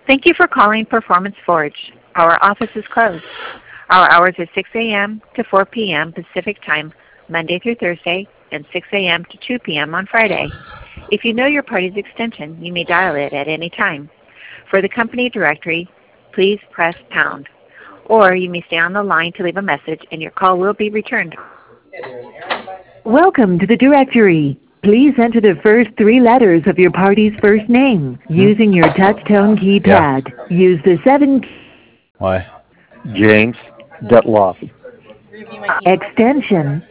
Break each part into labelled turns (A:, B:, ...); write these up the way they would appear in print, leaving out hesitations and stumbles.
A: Thank you for calling Performance Forge. Our office is closed. Our hours are 6 a.m. to 4 p.m. Pacific Time, Monday through Thursday, and 6 a.m. to 2 p.m. on Friday. If you know your party's extension, you may dial it at any time. For the company directory, please press pound. Or you may stay on the line to leave a message and your call will be returned. Welcome to the directory. Please enter the first three letters of your party's first name using your touch-tone keypad. Use the 7
B: Why?
C: James Detloff.
A: extension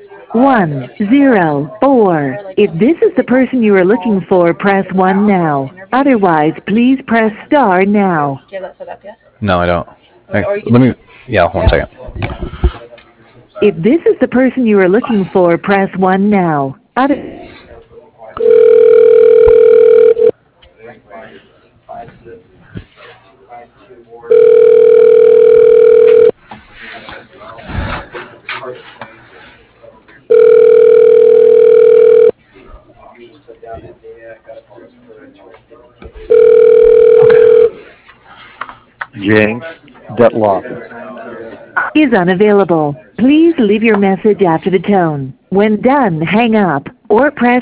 A: 104. If this is the person you are looking for, press 1 now. Otherwise, please press star now.
D: Do you have that set up yet?
B: No, I don't.
D: Or you can
B: Let me. Yeah, 1 second.
A: If this is the person you are looking for, press 1 now.
C: James Detloff.
A: Is unavailable. Please leave your message after the tone. When done, hang up or press